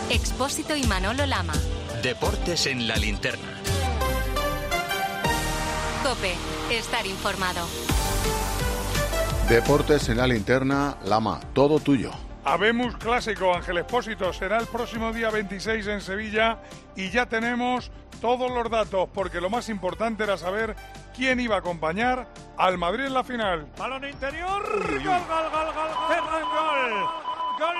Expósito y Manolo Lama. Deportes en la linterna. COPE. Estar informado. Deportes en la linterna, Lama, todo tuyo. Habemos clásico, Ángel Expósito, será el próximo día 26 en Sevilla y ya tenemos todos los datos, porque lo más importante era saber quién iba a acompañar al Madrid en la final. Balón interior, gol, gol, gol, gol, Ferran, gol, gol.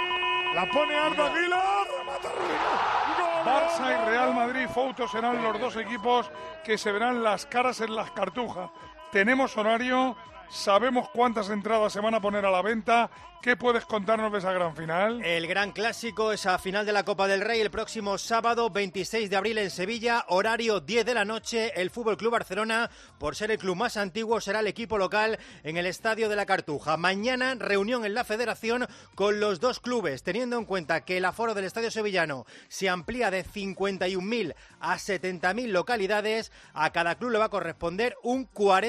La pone Arda Güler, remata Rudiger. Barça y Real Madrid, Fouto, serán los dos equipos que se verán las caras en las cartujas. Tenemos horario, sabemos cuántas entradas se van a poner a la venta. ¿Qué puedes contarnos de esa gran final? El gran clásico, esa final de la Copa del Rey, el próximo sábado 26 de abril en Sevilla, horario 10 de la noche. El Fútbol Club Barcelona, por ser el club más antiguo, será el equipo local en el Estadio de la Cartuja. Mañana, reunión en la Federación con los dos clubes, teniendo en cuenta que el aforo del Estadio Sevillano se amplía de 51.000 a 70.000 localidades. A cada club le va a corresponder un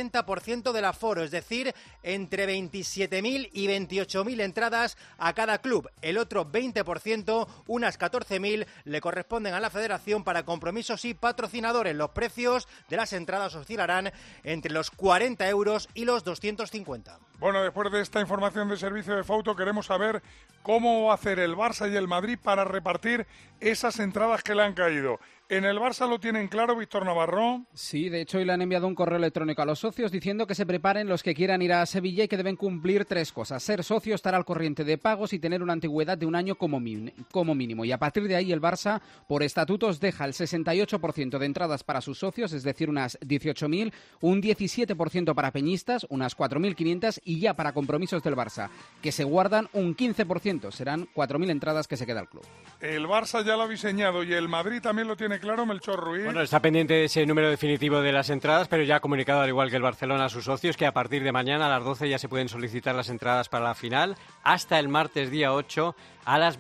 40% del aforo, es decir, entre 27.000 y 28.000 entradas a cada club. El otro 20%, unas 14.000, le corresponden a la Federación para compromisos y patrocinadores. Los precios de las entradas oscilarán entre los 40 euros y los 250. Bueno, después de esta información de servicio de Fouto, queremos saber cómo va a hacer el Barça y el Madrid para repartir esas entradas que le han caído. ¿En el Barça lo tienen claro, Víctor Navarro? Sí, de hecho hoy le han enviado un correo electrónico a los socios diciendo que se preparen los que quieran ir a Sevilla y que deben cumplir 3 cosas. Ser socio, estar al corriente de pagos y tener una antigüedad de un año como mínimo. Y a partir de ahí el Barça, por estatutos, deja el 68% de entradas para sus socios, es decir, unas 18.000, un 17% para peñistas, unas 4.500, y ya para compromisos del Barça, que se guardan un 15%, serán 4.000 entradas que se queda el club. El Barça ya lo ha diseñado y el Madrid también lo tiene claro, Melchor Ruiz. Bueno, está pendiente de ese número definitivo de las entradas, pero ya ha comunicado, al igual que el Barcelona, a sus socios que a partir de mañana a las 12 ya se pueden solicitar las entradas para la final hasta el martes día 8 a las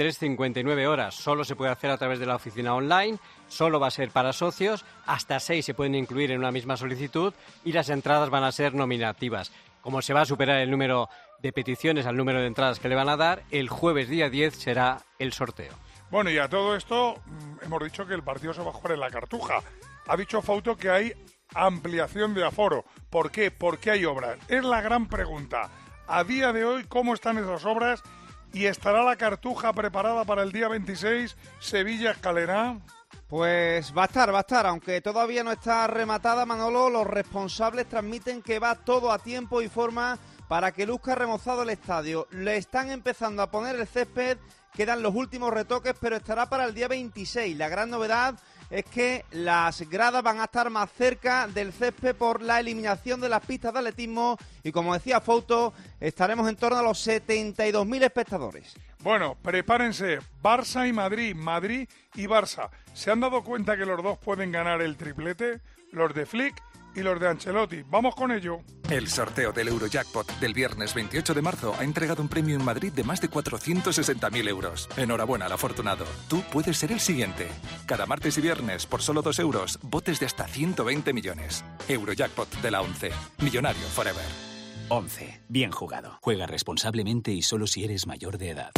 23:59 horas. Solo se puede hacer a través de la oficina online, solo va a ser para socios, hasta 6 se pueden incluir en una misma solicitud y las entradas van a ser nominativas. Como se va a superar el número de peticiones al número de entradas que le van a dar, el jueves día 10 será el sorteo. Bueno, y a todo esto hemos dicho que el partido se va a jugar en la Cartuja. Ha dicho Fouto que hay ampliación de aforo. ¿Por qué? ¿Por qué hay obras? Es la gran pregunta. A día de hoy, ¿cómo están esas obras? ¿Y estará la Cartuja preparada para el día 26, Sevilla-Escalera? Pues va a estar, aunque todavía no está rematada, Manolo. Los responsables transmiten que va todo a tiempo y forma para que luzca remozado el estadio. Le están empezando a poner el césped, quedan los últimos retoques, pero estará para el día 26. La gran novedad es que las gradas van a estar más cerca del césped por la eliminación de las pistas de atletismo y, como decía Fouto, estaremos en torno a los 72.000 espectadores. Bueno, prepárense, Barça y Madrid, Madrid y Barça. ¿Se han dado cuenta que los dos pueden ganar el triplete? Los de Flick y los de Ancelotti. Vamos con ello. El sorteo del Eurojackpot del viernes 28 de marzo ha entregado un premio en Madrid de más de 460.000 euros. Enhorabuena al afortunado. Tú puedes ser el siguiente. Cada martes y viernes, por solo 2 euros, botes de hasta 120 millones. Eurojackpot de la 11. Millonario forever. 11. Bien jugado. Juega responsablemente y solo si eres mayor de edad.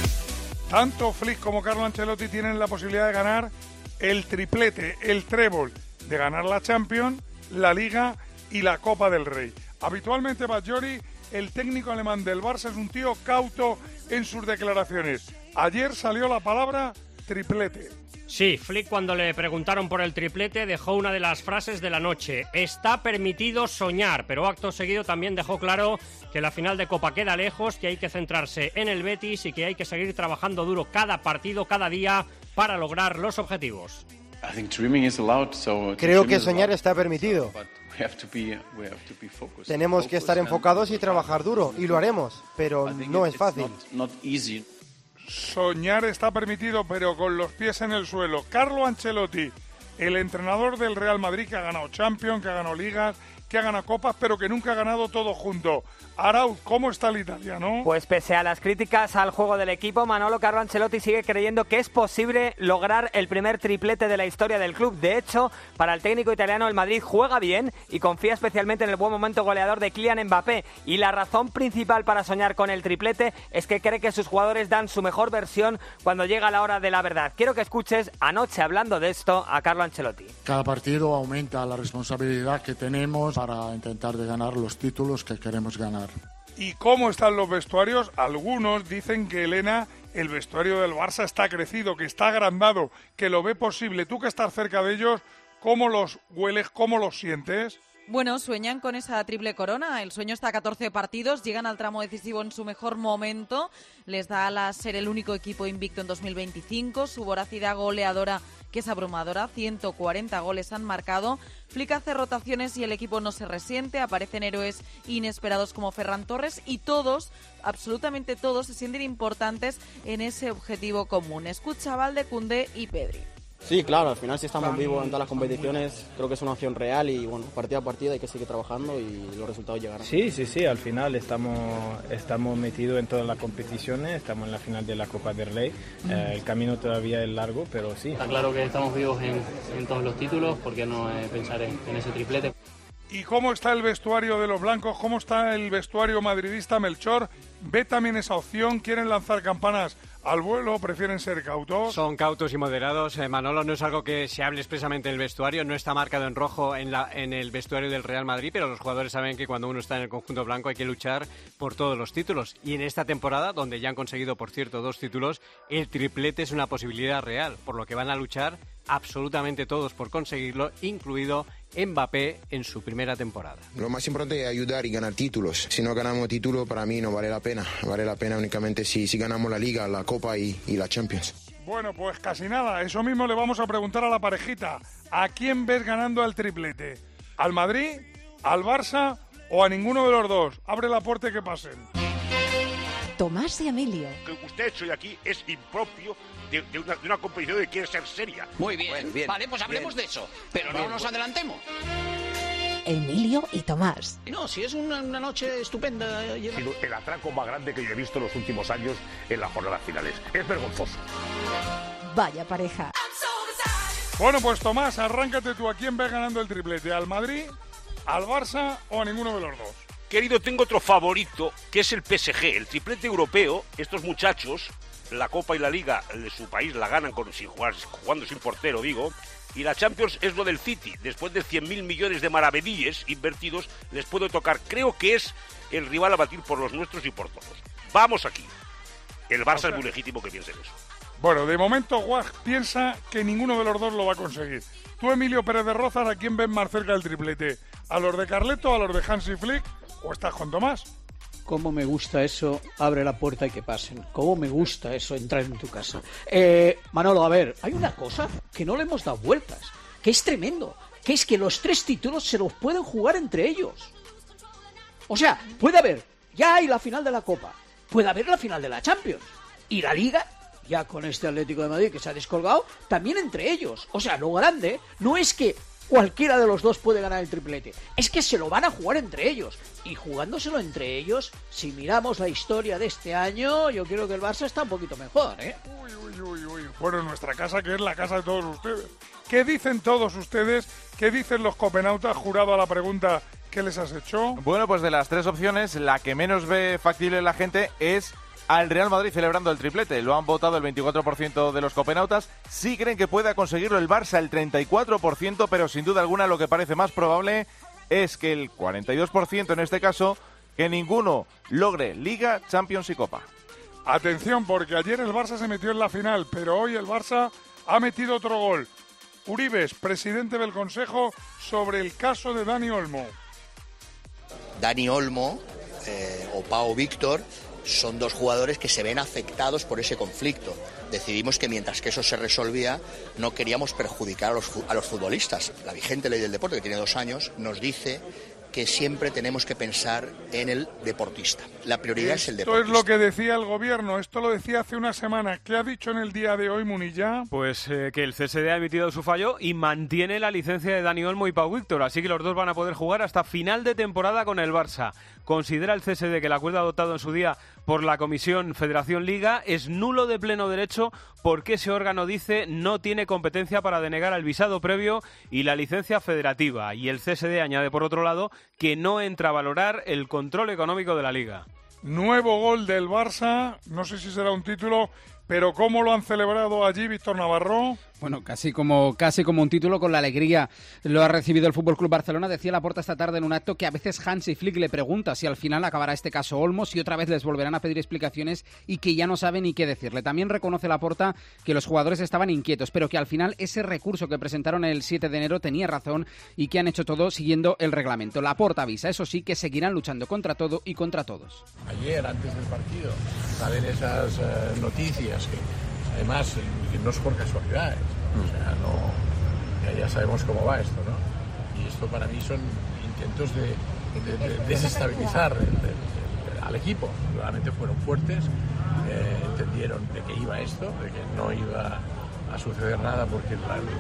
Tanto Flick como Carlo Ancelotti tienen la posibilidad de ganar el triplete, el trébol, de ganar la Champions, la Liga y la Copa del Rey. Habitualmente Bajori, el técnico alemán del Barça, es un tío cauto en sus declaraciones. Ayer salió la palabra triplete. Sí, Flick, cuando le preguntaron por el triplete, dejó una de las frases de la noche. Está permitido soñar, pero acto seguido también dejó claro que la final de Copa queda lejos, que hay que centrarse en el Betis y que hay que seguir trabajando duro cada partido, cada día, para lograr los objetivos. Creo que soñar está permitido. Tenemos que estar enfocados y trabajar duro, y lo haremos, pero no es fácil. Soñar está permitido, pero con los pies en el suelo. Carlo Ancelotti, el entrenador del Real Madrid, que ha ganado Champions, que ha ganado Ligas, que ha ganado copas, pero que nunca ha ganado todo junto. Arauz, ¿cómo está el italiano? Pues pese a las críticas al juego del equipo, Manolo, Carlo Ancelotti sigue creyendo que es posible lograr el primer triplete de la historia del club. De hecho, para el técnico italiano, el Madrid juega bien y confía especialmente en el buen momento goleador de Kylian Mbappé. Y la razón principal para soñar con el triplete es que cree que sus jugadores dan su mejor versión cuando llega la hora de la verdad. Quiero que escuches anoche, hablando de esto, a Carlo Ancelotti. Cada partido aumenta la responsabilidad que tenemos para intentar de ganar los títulos que queremos ganar. ¿Y cómo están los vestuarios? Algunos dicen que, Elena, el vestuario del Barça está crecido, que está agrandado, que lo ve posible. Tú que estás cerca de ellos, ¿cómo los hueles, cómo los sientes? Bueno, sueñan con esa triple corona. El sueño está a 14 partidos, llegan al tramo decisivo en su mejor momento. Les da alas ser el único equipo invicto en 2025. Su voracidad goleadora, que es abrumadora, 140 goles han marcado. Flick hace rotaciones y el equipo no se resiente. Aparecen héroes inesperados como Ferran Torres y todos, absolutamente todos, se sienten importantes en ese objetivo común. Escucha a Valde, Koundé y Pedri. Sí, claro, al final si estamos vivos en todas las competiciones, creo que es una opción real y bueno, partido a partido hay que seguir trabajando y los resultados llegarán. Sí, al final estamos metidos en todas las competiciones, estamos en la final de la Copa del Rey, el camino todavía es largo, pero sí. Está claro que estamos vivos en todos los títulos, ¿por qué no pensar en ese triplete? ¿Y cómo está el vestuario de los blancos? ¿Cómo está el vestuario madridista? Melchor ve también esa opción, quieren lanzar campanas al vuelo, prefieren ser cautos. Son cautos y moderados. Manolo, no es algo que se hable expresamente en el vestuario, no está marcado en rojo en el vestuario del Real Madrid, pero los jugadores saben que cuando uno está en el conjunto blanco hay que luchar por todos los títulos. Y en esta temporada, donde ya han conseguido, por cierto, 2 títulos, el triplete es una posibilidad real, por lo que van a luchar absolutamente todos por conseguirlo, incluido Mbappé en su primera temporada. Lo más importante es ayudar y ganar títulos. Si no ganamos títulos, para mí no vale la pena. Vale la pena únicamente si ganamos la Liga, la Copa y la Champions. Bueno, pues casi nada. Eso mismo le vamos a preguntar a la parejita. ¿A quién ves ganando el triplete? ¿Al Madrid, al Barça o a ninguno de los dos? Abre la puerta y que pasen. Tomás y Emilio. Que usted hoy aquí es impropio de una competición que quiere ser seria. Muy bien, bueno, bien vale, pues hablemos de eso, pero no nos adelantemos. Emilio y Tomás. No, si es una noche estupenda. El atraco más grande que yo he visto en los últimos años en las jornadas finales. Es vergonzoso. Vaya pareja. Bueno, pues Tomás, arráncate tú. ¿A quién ves ganando el triplete? ¿Al Madrid, al Barça o a ninguno de los dos? Querido, tengo otro favorito, que es el PSG, el triplete europeo. Estos muchachos, la Copa y la Liga de su país la ganan jugando sin portero, digo. Y la Champions es lo del City. Después de 100.000 millones de maravedíes invertidos, les puedo tocar. Creo que es el rival a batir por los nuestros y por todos. Vamos aquí. El Barça es muy legítimo que piensen eso. Bueno, de momento Guaj piensa que ninguno de los dos lo va a conseguir. Tú, Emilio Pérez de Rozas, ¿a quién ves más cerca del triplete? ¿A los de Carleto, a los de Hansi Flick o estás con Tomás? Cómo me gusta eso, abre la puerta y que pasen. Cómo me gusta eso, entrar en tu casa. Manolo, a ver, hay una cosa que no le hemos dado vueltas, que es tremendo, que es que los 3 títulos se los pueden jugar entre ellos. O sea, puede haber, ya hay la final de la Copa, puede haber la final de la Champions, y la Liga, ya con este Atlético de Madrid que se ha descolgado, también entre ellos. O sea, lo grande no es que cualquiera de los dos puede ganar el triplete, es que se lo van a jugar entre ellos, y jugándoselo entre ellos, si miramos la historia de este año, yo creo que el Barça está un poquito mejor, ¿eh? Uy. Bueno, en nuestra casa, que es la casa de todos ustedes. ¿Qué dicen todos ustedes? ¿Qué dicen los copenautas, jurado a la pregunta que les has hecho? Bueno, pues de las 3 opciones, la que menos ve factible la gente es al Real Madrid celebrando el triplete. Lo han votado el 24% de los copenautas. Sí creen que pueda conseguirlo el Barça el 34%, pero sin duda alguna lo que parece más probable es que el 42% en este caso, que ninguno logre Liga, Champions y Copa. Atención, porque ayer el Barça se metió en la final, pero hoy el Barça ha metido otro gol. Uribes, presidente del Consejo, sobre el caso de Dani Olmo. Dani Olmo o Pau Víctor son 2 jugadores que se ven afectados por ese conflicto. Decidimos que mientras que eso se resolvía, no queríamos perjudicar a los futbolistas. La vigente ley del deporte, que tiene 2 años, nos dice que siempre tenemos que pensar en el deportista. La prioridad es el deportista. Esto es lo que decía el gobierno, esto lo decía hace una semana. ¿Qué ha dicho en el día de hoy Munilla? Pues que el CSD ha emitido su fallo y mantiene la licencia de Dani Olmo y Pau Víctor, así que los dos van a poder jugar hasta final de temporada con el Barça. Considera el CSD que el acuerdo adoptado en su día por la Comisión Federación Liga es nulo de pleno derecho porque ese órgano dice no tiene competencia para denegar el visado previo y la licencia federativa. Y el CSD añade por otro lado que no entra a valorar el control económico de la Liga. Nuevo gol del Barça, no sé si será un título, pero ¿cómo lo han celebrado allí, Víctor Navarro? Bueno, casi como un título, con la alegría lo ha recibido el Fútbol Club Barcelona. Decía Laporta esta tarde en un acto que a veces Hansi Flick le pregunta si al final acabará este caso Olmo, si otra vez les volverán a pedir explicaciones y que ya no sabe ni qué decirle. También reconoce Laporta que los jugadores estaban inquietos, pero que al final ese recurso que presentaron el 7 de enero tenía razón y que han hecho todo siguiendo el reglamento. Laporta avisa, eso sí, que seguirán luchando contra todo y contra todos. Ayer, antes del partido, salen esas noticias que además no es por casualidad, o sea, ya sabemos cómo va esto, ¿no? Y esto para mí son intentos de desestabilizar al equipo. Realmente fueron fuertes, entendieron de qué iba esto, de que no iba a suceder nada porque,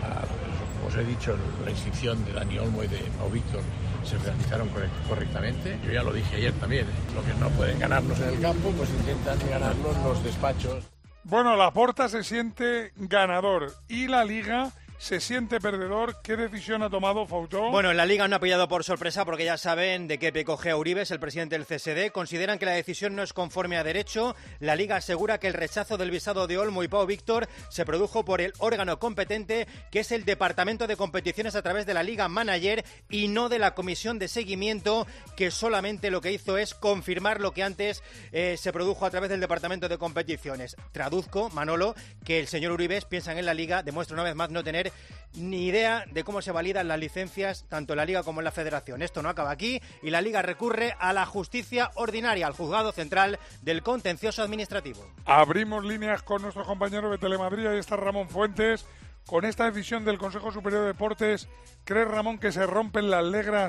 como os he dicho, la inscripción de Dani Olmo y de Pau Víctor se realizaron correctamente. Yo ya lo dije ayer también, lo que no pueden ganarnos en el campo, pues intentan ganarnos los despachos. Bueno, Laporta se siente ganador y la Liga se siente perdedor. ¿Qué decisión ha tomado Foutó? Bueno, en la Liga no ha pillado por sorpresa porque ya saben de qué pie coge a Uribes, el presidente del CSD. Consideran que la decisión no es conforme a derecho. La Liga asegura que el rechazo del visado de Olmo y Pau Víctor se produjo por el órgano competente, que es el Departamento de Competiciones a través de la Liga Manager y no de la Comisión de Seguimiento, que solamente lo que hizo es confirmar lo que antes se produjo a través del Departamento de Competiciones. Traduzco, Manolo, que el señor Uribes piensa en la Liga, demuestra una vez más no tener ni idea de cómo se validan las licencias tanto en la Liga como en la Federación. Esto no acaba aquí y la Liga recurre a la justicia ordinaria, al Juzgado Central del Contencioso Administrativo. Abrimos líneas con nuestros compañeros de Telemadrid. Ahí está Ramón Fuentes. Con esta decisión del Consejo Superior de Deportes, ¿cree Ramón que se rompen las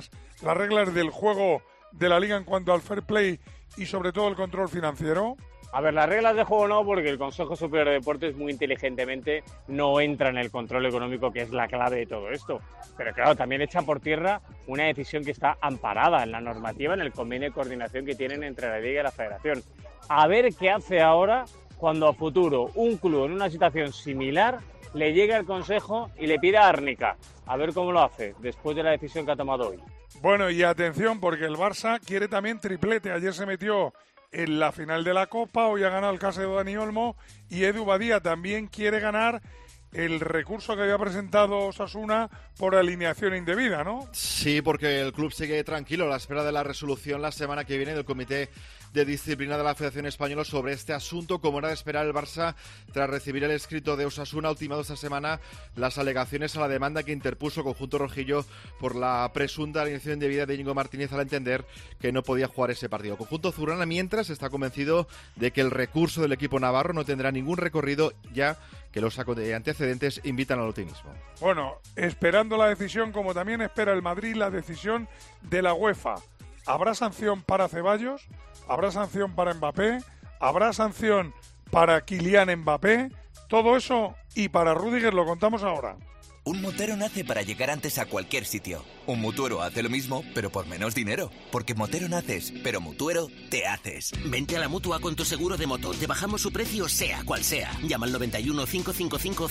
reglas del juego de la Liga en cuanto al fair play y sobre todo el control financiero? A ver, las reglas de juego no, porque el Consejo Superior de Deportes muy inteligentemente no entra en el control económico, que es la clave de todo esto. Pero claro, también echa por tierra una decisión que está amparada en la normativa, en el convenio de coordinación que tienen entre la Liga y la Federación. A ver qué hace ahora cuando a futuro un club en una situación similar le llegue al Consejo y le pida árnica. A ver cómo lo hace después de la decisión que ha tomado hoy. Bueno, y atención, porque el Barça quiere también triplete. Ayer se metió en la final de la Copa, hoy ha ganado el caso de Dani Olmo y Edu Badía también quiere ganar el recurso que había presentado Osasuna por alineación indebida, ¿no? Sí, porque el club sigue tranquilo a la espera de la resolución la semana que viene del Comité de Disciplina de la Federación Española sobre este asunto. Como era de esperar, el Barça, tras recibir el escrito de Osasuna, ha ultimado esta semana las alegaciones a la demanda que interpuso Conjunto Rojillo por la presunta alineación indebida de Íñigo Martínez, al entender que no podía jugar ese partido. Conjunto azulgrana, mientras, está convencido de que el recurso del equipo navarro no tendrá ningún recorrido, ya que los antecedentes invitan al optimismo. Bueno, esperando la decisión, como también espera el Madrid la decisión de la UEFA. ¿Habrá sanción para Ceballos? ¿Habrá sanción para Mbappé? ¿Habrá sanción para Kylian Mbappé? Todo eso y para Rüdiger lo contamos ahora. Un motero nace para llegar antes a cualquier sitio. Un mutuero hace lo mismo, pero por menos dinero. Porque motero naces, pero mutuero te haces. Vente a la Mutua con tu seguro de moto. Te bajamos su precio sea cual sea. Llama al 91 555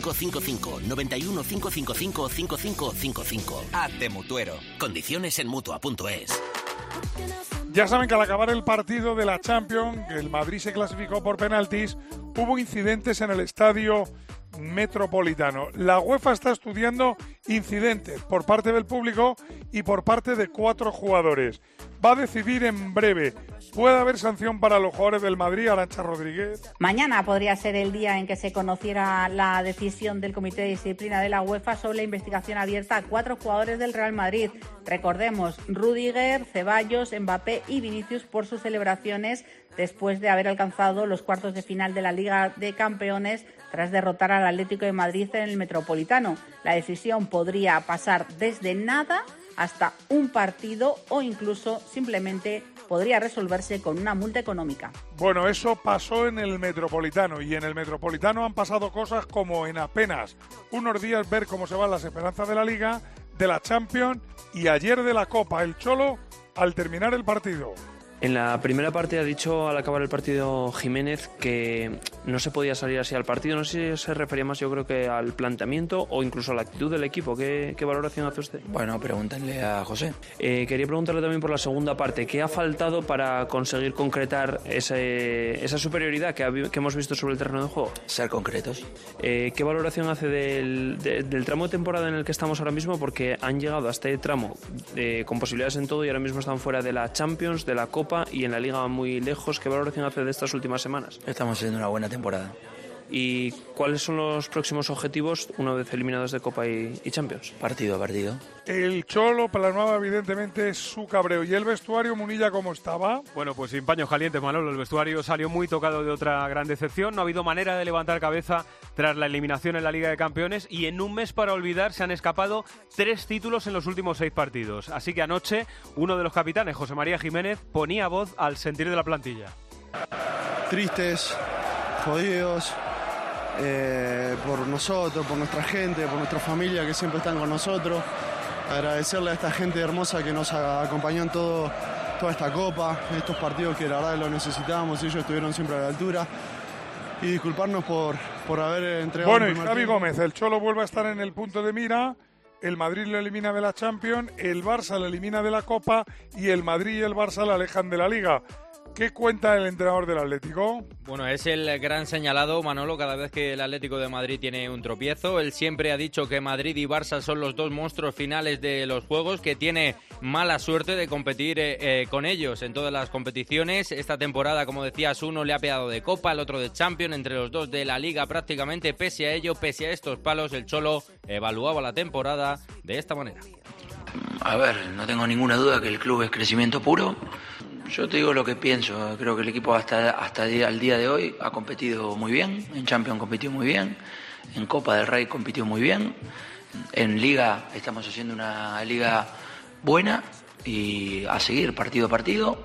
5555. 91 555 5555. Hazte mutuero. Condiciones en Mutua.es. Ya saben que al acabar el partido de la Champions, que el Madrid se clasificó por penaltis, hubo incidentes en el estadio Metropolitano. La UEFA está estudiando incidentes por parte del público y por parte de 4 jugadores. Va a decidir en breve. ¿Puede haber sanción para los jugadores del Madrid, Arantxa Rodríguez? Mañana podría ser el día en que se conociera la decisión del Comité de Disciplina de la UEFA sobre la investigación abierta a 4 jugadores del Real Madrid. Recordemos, Rüdiger, Ceballos, Mbappé y Vinicius por sus celebraciones después de haber alcanzado los cuartos de final de la Liga de Campeones tras derrotar al Atlético de Madrid en el Metropolitano. La decisión podría pasar desde nada hasta un partido o incluso simplemente podría resolverse con una multa económica. Bueno, eso pasó en el Metropolitano, y en el Metropolitano han pasado cosas como en apenas unos días ver cómo se van las esperanzas de la Liga, de la Champions y ayer de la Copa. El Cholo, al terminar el partido. En la primera parte ha dicho al acabar el partido Jiménez que no se podía salir así al partido. No sé si se refería más, yo creo, que al planteamiento o incluso a la actitud del equipo. ¿Qué valoración hace usted? Bueno, pregúntenle a José. Quería preguntarle también por la segunda parte. ¿Qué ha faltado para conseguir concretar esa superioridad que hemos visto sobre el terreno de juego? Ser concretos. ¿Qué valoración hace del tramo de temporada en el que estamos ahora mismo? Porque han llegado a este tramo con posibilidades en todo y ahora mismo están fuera de la Champions, de la Copa y en la Liga muy lejos. ¿Qué valoración hace de estas últimas semanas? Estamos haciendo una buena temporada. ¿Y cuáles son los próximos objetivos una vez eliminados de Copa y Champions? Partido a partido. El Cholo plasmaba evidentemente su cabreo. ¿Y el vestuario, Munilla, cómo estaba? Bueno, pues sin paños calientes, Manolo. El vestuario salió muy tocado de otra gran decepción. No ha habido manera de levantar cabeza tras la eliminación en la Liga de Campeones, y en un mes para olvidar se han escapado 3 títulos en los últimos 6 partidos. Así que anoche uno de los capitanes, José María Jiménez, ponía voz al sentir de la plantilla. Tristes, jodidos, por nosotros, por nuestra gente, por nuestra familia que siempre están con nosotros. Agradecerle a esta gente hermosa que nos acompañó en toda esta Copa, en estos partidos que la verdad lo necesitábamos, y ellos estuvieron siempre a la altura. Y disculparnos por haber entregado... Bueno, y Javi Gómez, el Cholo vuelve a estar en el punto de mira, el Madrid lo elimina de la Champions, el Barça lo elimina de la Copa y el Madrid y el Barça lo alejan de la Liga. ¿Qué cuenta el entrenador del Atlético? Bueno, es el gran señalado, Manolo, cada vez que el Atlético de Madrid tiene un tropiezo. Él siempre ha dicho que Madrid y Barça son los dos monstruos finales de los juegos, que tiene mala suerte de competir con ellos en todas las competiciones. Esta temporada, como decías, uno le ha pegado de Copa, el otro de Champions, entre los dos de la Liga prácticamente. Pese a ello, pese a estos palos, el Cholo evaluaba la temporada de esta manera. A ver, no tengo ninguna duda que el club es crecimiento puro. Yo te digo lo que pienso. Creo que el equipo hasta el día de hoy ha competido muy bien. En Champions compitió muy bien. En Copa del Rey compitió muy bien. En Liga estamos haciendo una liga buena y a seguir partido a partido,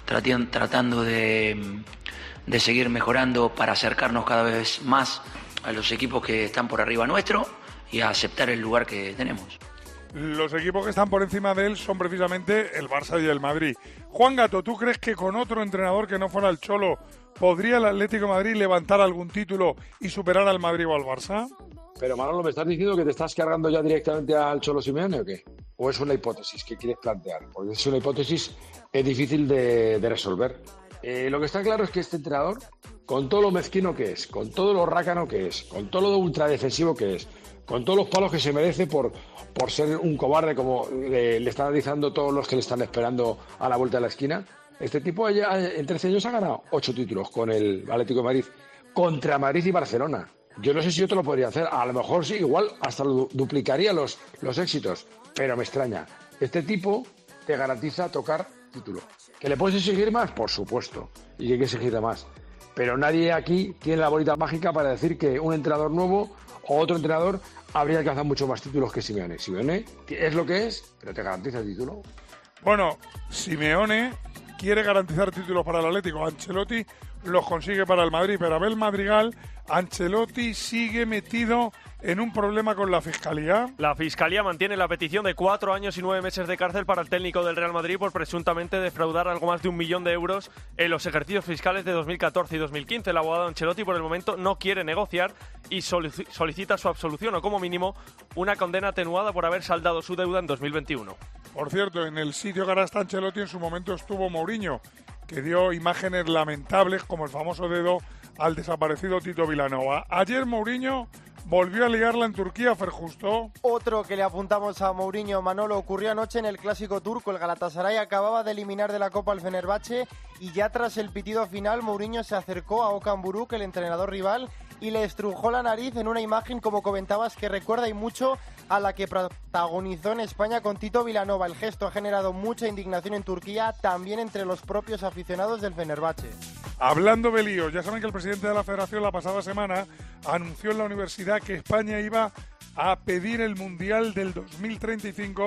tratando de seguir mejorando para acercarnos cada vez más a los equipos que están por arriba nuestro y a aceptar el lugar que tenemos. Los equipos que están por encima de él son precisamente el Barça y el Madrid. Juan Gato, ¿tú crees que con otro entrenador que no fuera el Cholo podría el Atlético de Madrid levantar algún título y superar al Madrid o al Barça? Pero Manolo, ¿me estás diciendo que te estás cargando ya directamente al Cholo Simeone o qué? ¿O es una hipótesis que quieres plantear? Porque es una hipótesis difícil de resolver. Lo que está claro es que este entrenador, con todo lo mezquino que es, con todo lo rácano que es, con todo lo ultradefensivo que es, con todos los palos que se merece por ser un cobarde, como le están analizando todos los que le están esperando a la vuelta de la esquina, este tipo ya en 13 años ha ganado 8 títulos con el Atlético de Madrid, contra Madrid y Barcelona. Yo no sé si yo te lo podría hacer, a lo mejor sí, igual hasta lo duplicaría los éxitos, pero me extraña. Este tipo te garantiza tocar título. ¿Que le puedes exigir más? Por supuesto, y que hay que exigirle más. Pero nadie aquí tiene la bolita mágica para decir que un entrenador nuevo o otro entrenador habría alcanzado mucho más títulos que Simeone. Simeone es lo que es, pero te garantiza el título. Bueno, Simeone quiere garantizar títulos para el Atlético. Ancelotti los consigue para el Madrid, pero Abel Madrigal, Ancelotti sigue metido en un problema con la Fiscalía. La Fiscalía mantiene la petición de 4 años y 9 meses de cárcel para el técnico del Real Madrid por presuntamente defraudar algo más de 1 millón de euros en los ejercicios fiscales de 2014 y 2015. El abogado Ancelotti por el momento no quiere negociar y solicita su absolución o como mínimo una condena atenuada por haber saldado su deuda en 2021. Por cierto, en el sitio que ahora está Ancelotti en su momento estuvo Mourinho, que dio imágenes lamentables como el famoso dedo al desaparecido Tito Vilanova. Ayer Mourinho volvió a liarla en Turquía, Ferjusto. Otro que le apuntamos a Mourinho, Manolo, ocurrió anoche en el clásico turco. El Galatasaray acababa de eliminar de la Copa al Fenerbahce y ya tras el pitido final, Mourinho se acercó a Okan Buruk, el entrenador rival, y le estrujó la nariz en una imagen, como comentabas, que recuerda y mucho a la que protagonizó en España con Tito Vilanova. El gesto ha generado mucha indignación en Turquía, también entre los propios aficionados del Fenerbahce. Hablando de líos, ya saben que el presidente de la Federación la pasada semana anunció en la universidad que España iba a pedir el Mundial del 2035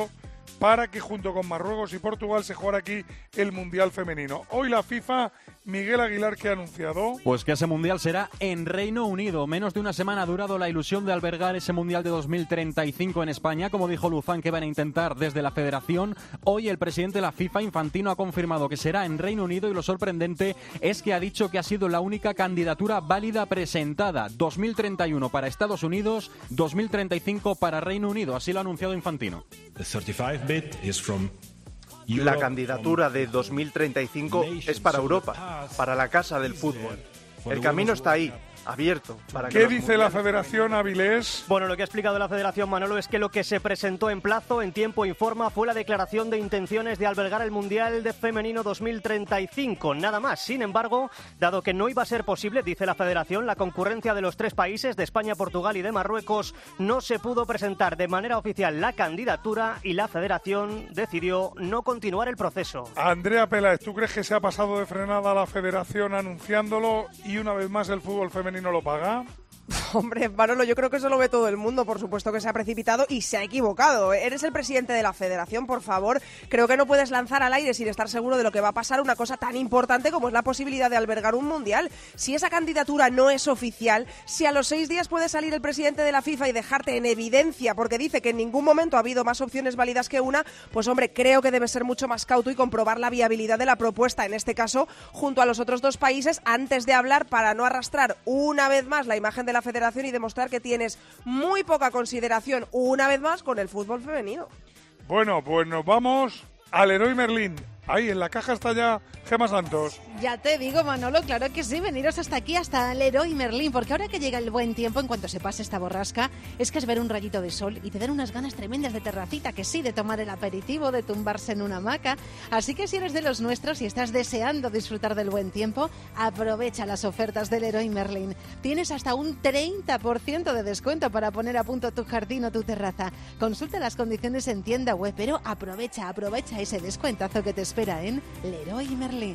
para que junto con Marruecos y Portugal se jugara aquí el Mundial Femenino. Hoy la FIFA, Miguel Aguilar, ¿qué ha anunciado? Pues que ese Mundial será en Reino Unido. Menos de una semana ha durado la ilusión de albergar ese Mundial de 2035 en España, como dijo Luzán que van a intentar desde la Federación. Hoy el presidente de la FIFA, Infantino, ha confirmado que será en Reino Unido y lo sorprendente es que ha dicho que ha sido la única candidatura válida presentada. 2031 para Estados Unidos, 2035 para Reino Unido. Así lo ha anunciado Infantino. La candidatura de 2035 es para Europa, para la casa del fútbol. El camino está ahí, abierto. Para que ¿Qué dice la Federación, Avilés? Bueno, lo que ha explicado la Federación, Manolo, es que lo que se presentó en plazo, en tiempo y forma, fue la declaración de intenciones de albergar el Mundial de Femenino 2035, nada más. Sin embargo, dado que no iba a ser posible, dice la Federación, la concurrencia de los 3 países, de España, Portugal y de Marruecos, no se pudo presentar de manera oficial la candidatura y la Federación decidió no continuar el proceso. Andrea Peláez, ¿tú crees que se ha pasado de frenada a la Federación anunciándolo y una vez más el fútbol femenino lo paga? Hombre, Manolo, yo creo que eso lo ve todo el mundo. Por supuesto que se ha precipitado y se ha equivocado. Eres el presidente de la Federación, por favor. Creo que no puedes lanzar al aire sin estar seguro de lo que va a pasar una cosa tan importante como es la posibilidad de albergar un mundial. Si esa candidatura no es oficial, si a los 6 días puede salir el presidente de la FIFA y dejarte en evidencia porque dice que en ningún momento ha habido más opciones válidas que una, pues hombre, creo que debe ser mucho más cauto y comprobar la viabilidad de la propuesta, en este caso, junto a los otros 2 países, antes de hablar, para no arrastrar una vez más la imagen de la Federación y demostrar que tienes muy poca consideración, una vez más, con el fútbol femenino. Bueno, pues nos vamos al Leroy Merlin. Ahí, en la caja está ya Gemma Santos. Ya te digo, Manolo, claro que sí, veniros hasta aquí, hasta Leroy Merlin, porque ahora que llega el buen tiempo, en cuanto se pase esta borrasca, es que es ver un rayito de sol y te dan unas ganas tremendas de terracita, que sí, de tomar el aperitivo, de tumbarse en una hamaca. Así que si eres de los nuestros y estás deseando disfrutar del buen tiempo, aprovecha las ofertas del Leroy Merlin. Tienes hasta un 30% de descuento para poner a punto tu jardín o tu terraza. Consulta las condiciones en tienda web, pero aprovecha ese descuentazo que te espera en Leroy Merlin.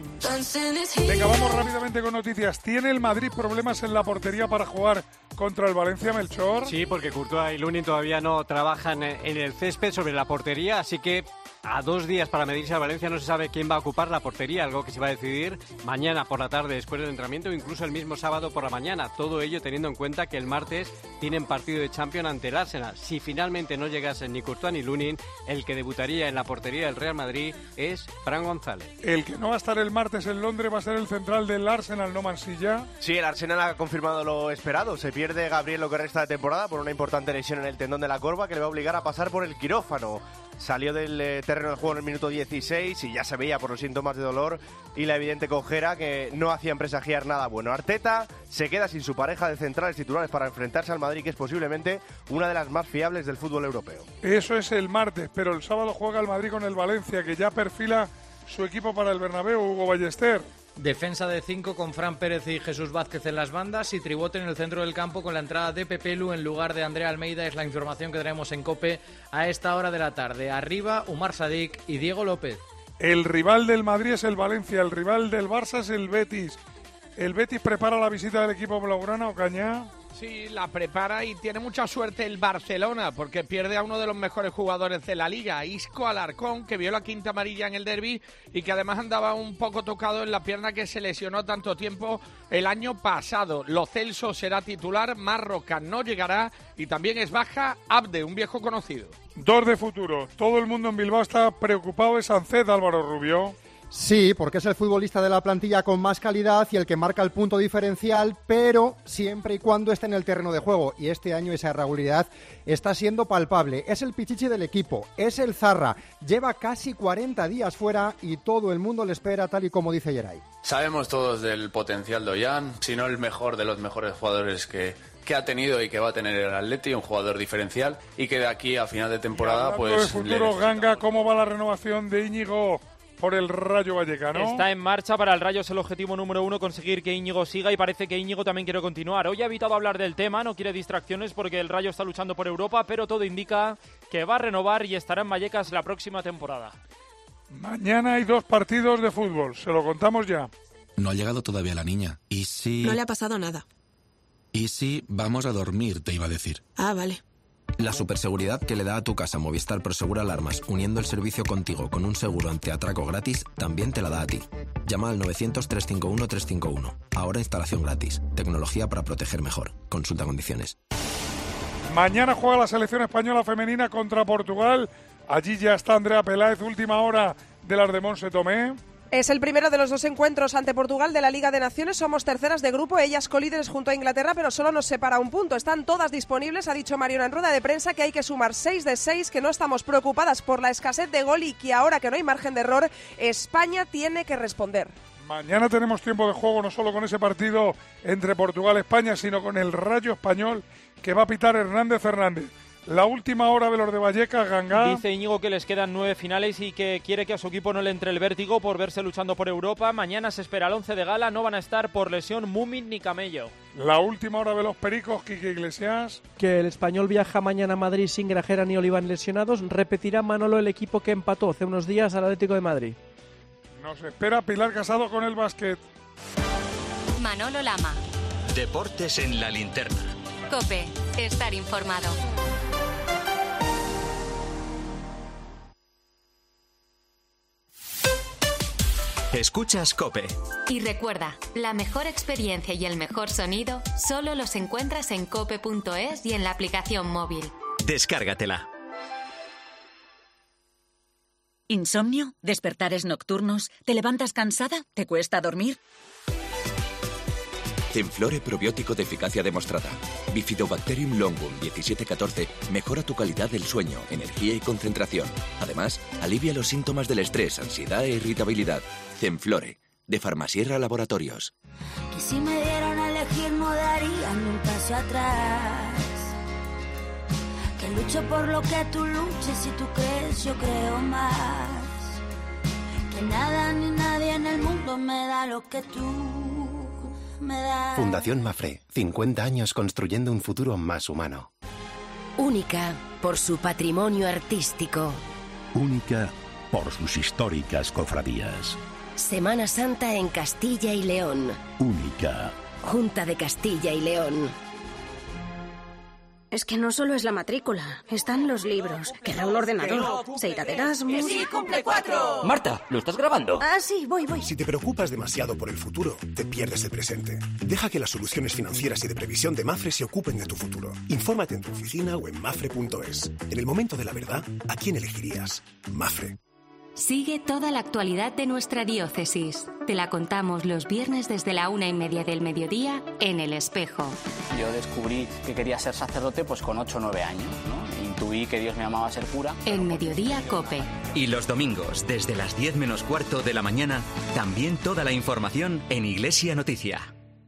Venga, vamos rápidamente con noticias. ¿Tiene el Madrid problemas en la portería para jugar contra el Valencia, Melchor? Sí, porque Courtois y Lunin todavía no trabajan en el césped sobre la portería, así que a 2 días para medirse al Valencia no se sabe quién va a ocupar la portería, algo que se va a decidir mañana por la tarde después del entrenamiento o incluso el mismo sábado por la mañana. Todo ello teniendo en cuenta que el martes tienen partido de Champions ante el Arsenal. Si finalmente no llegasen ni Courtois ni Lunin, el que debutaría en la portería del Real Madrid es Fran González. El que no va a estar el martes en Londres va a ser el central del Arsenal, ¿no, Mansilla? Sí, el Arsenal ha confirmado lo esperado. Se pierde Gabriel lo que resta de temporada por una importante lesión en el tendón de la corva que le va a obligar a pasar por el quirófano. Salió del terreno de juego en el minuto 16 y ya se veía por los síntomas de dolor y la evidente cojera que no hacían presagiar nada bueno. Arteta se queda sin su pareja de centrales titulares para enfrentarse al Madrid, que es posiblemente una de las más fiables del fútbol europeo. Eso es el martes, pero el sábado juega el Madrid con el Valencia, que ya perfila su equipo para el Bernabéu, Hugo Ballester. Defensa de 5 con Fran Pérez y Jesús Vázquez en las bandas y tribote en el centro del campo con la entrada de Pepe Lu en lugar de Andrea Almeida. Es la información que tenemos en COPE a esta hora de la tarde. Arriba, Umar Sadik y Diego López. El rival del Madrid es el Valencia, el rival del Barça es el Betis. ¿El Betis prepara la visita del equipo blaugrana, Ocaña? Sí, la prepara y tiene mucha suerte el Barcelona porque pierde a uno de los mejores jugadores de la Liga, Isco Alarcón, que vio la quinta amarilla en el derbi y que además andaba un poco tocado en la pierna que se lesionó tanto tiempo el año pasado. Lo Celso será titular, Marroca no llegará y también es baja Abde, un viejo conocido. 2 de futuro. Todo el mundo en Bilbao está preocupado de Sánchez, Álvaro Rubio. Sí, porque es el futbolista de la plantilla con más calidad y el que marca el punto diferencial, pero siempre y cuando esté en el terreno de juego. Y este año esa irregularidad está siendo palpable. Es el pichichi del equipo, es el Zarra. Lleva casi 40 días fuera y todo el mundo le espera, tal y como dice Geray. Sabemos todos del potencial de Ollán, si no el mejor de los mejores jugadores que ha tenido y que va a tener el Atleti, un jugador diferencial y que de aquí a final de temporada pues... de futuro, Ganga, ¿cómo va la renovación de Íñigo por el Rayo Vallecano? Está en marcha. Para el Rayo es el objetivo número 1 conseguir que Íñigo siga y parece que Íñigo también quiere continuar. Hoy ha evitado hablar del tema, no quiere distracciones porque el Rayo está luchando por Europa, pero todo indica que va a renovar y estará en Vallecas la próxima temporada. Mañana hay 2 partidos de fútbol, se lo contamos ya. No ha llegado todavía la niña. ¿Y si...? No le ha pasado nada. ¿Y si vamos a dormir, te iba a decir? Ah, vale. La superseguridad que le da a tu casa Movistar Prosegur Alarmas, uniendo el servicio contigo con un seguro antiatraco gratis, también te la da a ti. Llama al 900-351-351. Ahora instalación gratis. Tecnología para proteger mejor. Consulta condiciones. Mañana juega la selección española femenina contra Portugal. Allí ya está Andrea Peláez, última hora de las de Monse Tomé. Es el primero de los 2 encuentros ante Portugal de la Liga de Naciones. Somos terceras de grupo, ellas colíderes junto a Inglaterra, pero solo nos separa un punto. Están todas disponibles, ha dicho Mariona en rueda de prensa, que hay que sumar 6 de 6, que no estamos preocupadas por la escasez de gol y que ahora que no hay margen de error, España tiene que responder. Mañana tenemos tiempo de juego no solo con ese partido entre Portugal y España, sino con el Rayo Español que va a pitar Hernández Hernández. La última hora de los de Vallecas, Ganga. Dice Íñigo que les quedan 9 finales y que quiere que a su equipo no le entre el vértigo por verse luchando por Europa. Mañana se espera el 11 de gala, no van a estar por lesión Múmin ni Camello. La última hora de los Pericos, Quique Iglesias. Que el Español viaja mañana a Madrid sin Grajera ni Oliván lesionados. Repetirá Manolo el equipo que empató hace unos días al Atlético de Madrid. Nos espera Pilar Casado con el básquet. Manolo Lama. Deportes en la linterna. COPE. Estar informado. Escuchas COPE. Y recuerda, la mejor experiencia y el mejor sonido solo los encuentras en cope.es y en la aplicación móvil. Descárgatela. ¿Insomnio? ¿Despertares nocturnos? ¿Te levantas cansada? ¿Te cuesta dormir? Zenflore probiótico de eficacia demostrada. Bifidobacterium longum 1714 mejora tu calidad del sueño, energía y concentración. Además, alivia los síntomas del estrés, ansiedad e irritabilidad. Zenflore, de Farmasierra Laboratorios. Que si me dieran a elegir no daría ni un paso atrás. Que lucho por lo que tú luches y tú crees, yo creo más. Que nada ni nadie en el mundo me da lo que tú me das. Fundación Mafre, 50 años construyendo un futuro más humano. Única por su patrimonio artístico. Única por sus históricas cofradías. Semana Santa en Castilla y León. Única. Junta de Castilla y León. Es que no solo es la matrícula, están los libros, querrá un ordenador, se irá de Erasmus... ¡Sí, cumple 4! Marta, ¿lo estás grabando? Ah, sí, voy. Si te preocupas demasiado por el futuro, te pierdes el presente. Deja que las soluciones financieras y de previsión de Mafre se ocupen de tu futuro. Infórmate en tu oficina o en mafre.es. En el momento de la verdad, ¿a quién elegirías? Mafre. Sigue toda la actualidad de nuestra diócesis. Te la contamos los viernes desde la 1:30 del mediodía en El Espejo. Yo descubrí que quería ser sacerdote pues con 8 o 9 años, ¿no? Intuí que Dios me llamaba a ser cura. En Mediodía COPE. Y los domingos, desde las 10 menos cuarto de la mañana, también toda la información en Iglesia Noticia.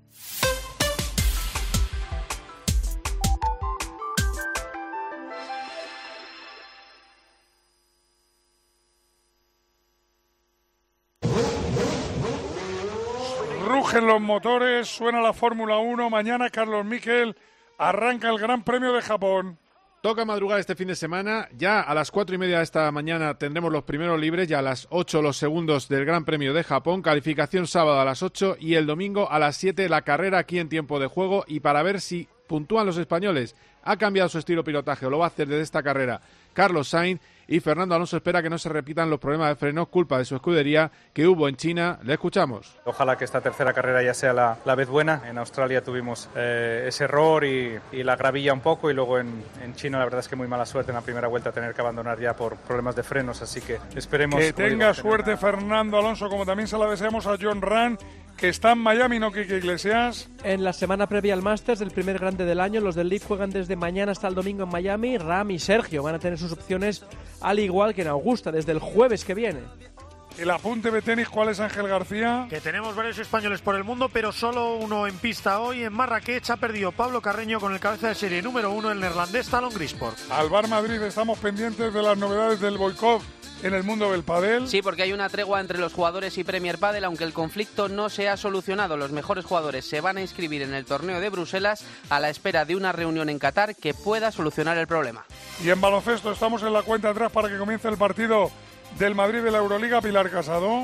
Rugen los motores, suena la Fórmula 1. Mañana Carlos Miquel arranca el Gran Premio de Japón. Toca madrugar este fin de semana. Ya a las 4:30 de esta mañana tendremos los primeros libres. Ya a las 8 los segundos del Gran Premio de Japón. Calificación sábado a las 8 y el domingo a las 7 la carrera aquí en tiempo de juego. Y para ver si puntúan los españoles, ha cambiado su estilo pilotaje o lo va a hacer desde esta carrera Carlos Sainz. Y Fernando Alonso espera que no se repitan los problemas de frenos culpa de su escudería que hubo en China. Le escuchamos. Ojalá que esta tercera carrera ya sea la vez buena. En Australia tuvimos ese error y la gravilla un poco, y luego en China la verdad es que muy mala suerte en la primera vuelta tener que abandonar ya por problemas de frenos, así que esperemos que tenga suerte Fernando Alonso, como también se la deseamos a John Ram, que está en Miami, ¿no, Quique Iglesias? En la semana previa al Masters, el primer grande del año, los del League juegan desde mañana hasta el domingo en Miami. Ram y Sergio van a tener sus opciones, al igual que en Augusta, desde el jueves que viene. El apunte de tenis, ¿cuál es, Ángel García? Que tenemos varios españoles por el mundo, pero solo uno en pista hoy. En Marrakech ha perdido Pablo Carreño con el cabeza de serie número 1, el neerlandés Talon Grisport. Al Bar Madrid estamos pendientes de las novedades del boicot en el mundo del pádel. Sí, porque hay una tregua entre los jugadores y Premier Padel, aunque el conflicto no se ha solucionado. Los mejores jugadores se van a inscribir en el torneo de Bruselas a la espera de una reunión en Qatar que pueda solucionar el problema. Y en baloncesto estamos en la cuenta atrás para que comience el partido del Madrid de la Euroliga. Pilar Casado.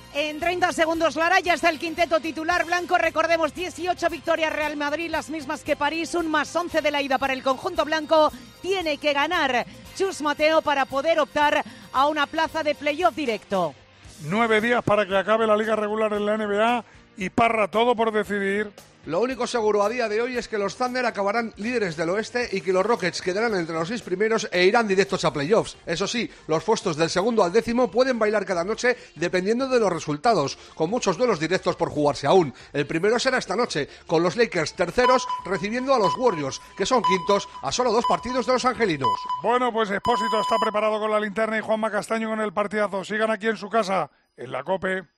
En 30 segundos, Lara, ya está el quinteto titular blanco. Recordemos, 18 victorias Real Madrid, las mismas que París, un +11 de la ida para el conjunto blanco. Tiene que ganar Chus Mateo para poder optar a una plaza de playoff directo. 9 días para que acabe la liga regular en la NBA y Parra, todo por decidir. Lo único seguro a día de hoy es que los Thunder acabarán líderes del oeste y que los Rockets quedarán entre los 6 primeros e irán directos a playoffs. Eso sí, los puestos del segundo al 10º pueden bailar cada noche dependiendo de los resultados, con muchos duelos directos por jugarse aún. El primero será esta noche, con los Lakers terceros recibiendo a los Warriors, que son quintos a solo 2 partidos de los angelinos. Bueno, pues Expósito está preparado con la linterna y Juanma Castaño con el partidazo. Sigan aquí en su casa, en la COPE.